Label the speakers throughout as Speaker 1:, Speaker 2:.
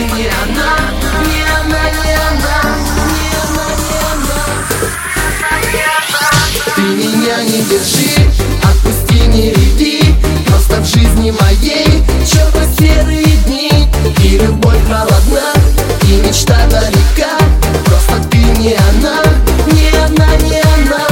Speaker 1: не она, не она, не она, не она, не она. Ты меня не держи, отпусти, не реви. Просто в жизни моей черно-серые дни, и любовь холодна, и мечта далека. Просто ты не она, не она, не она.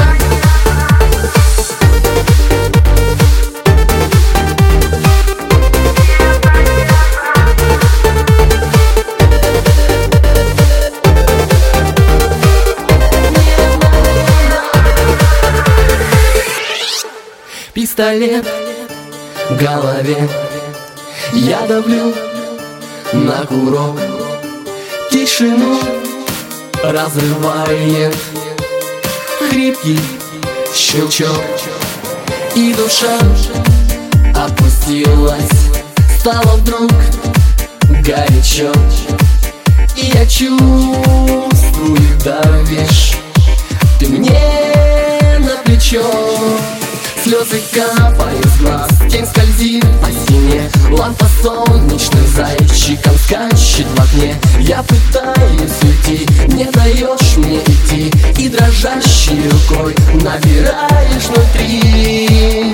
Speaker 1: Пистолет в голове, я давлю на курок. Тишину разрывает хрипкий щелчок, и душа опустилась, стало вдруг горячо. И я чувствую, давишь ты мне на плечо. Слезы капают с глаз, тень скользит по стене. Лампа солнечным зайчиком скачет в окне. Я пытаюсь уйти, не даешь мне идти, и дрожащей рукой набираешь внутри.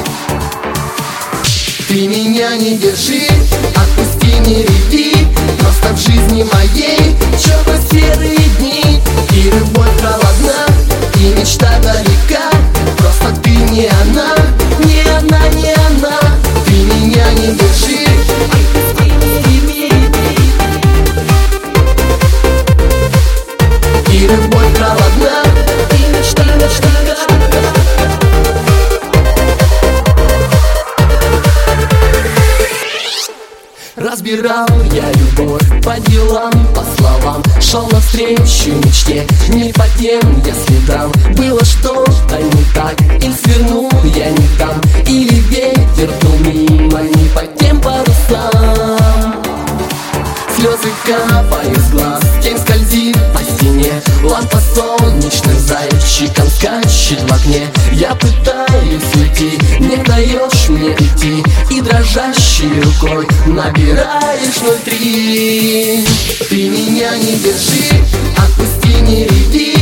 Speaker 1: Ты меня не держи, отпусти, не реви. Просто в жизни моей черно-серые дни, и любовь холодна, и мечта далека. Просто ты не она, не она, не она. Ты меня не держи, отпусти, не реви. И любовь холодна, и мечта далека. Разбирал я любовь по делам, по словам, шел навстречу мечте, не по тем я следам. Было что-то не так, или свернул я не там, или ветер дул мимо, не по тем парусам. Слезы капают с глаз, тень скользит по стене. Лампа солнечным зайчиком скачет в окне. Я пытаюсь уйти, не даешь мне идти, и дрожащей рукой набираешь внутри. Ты меня не держи, отпусти, не реви.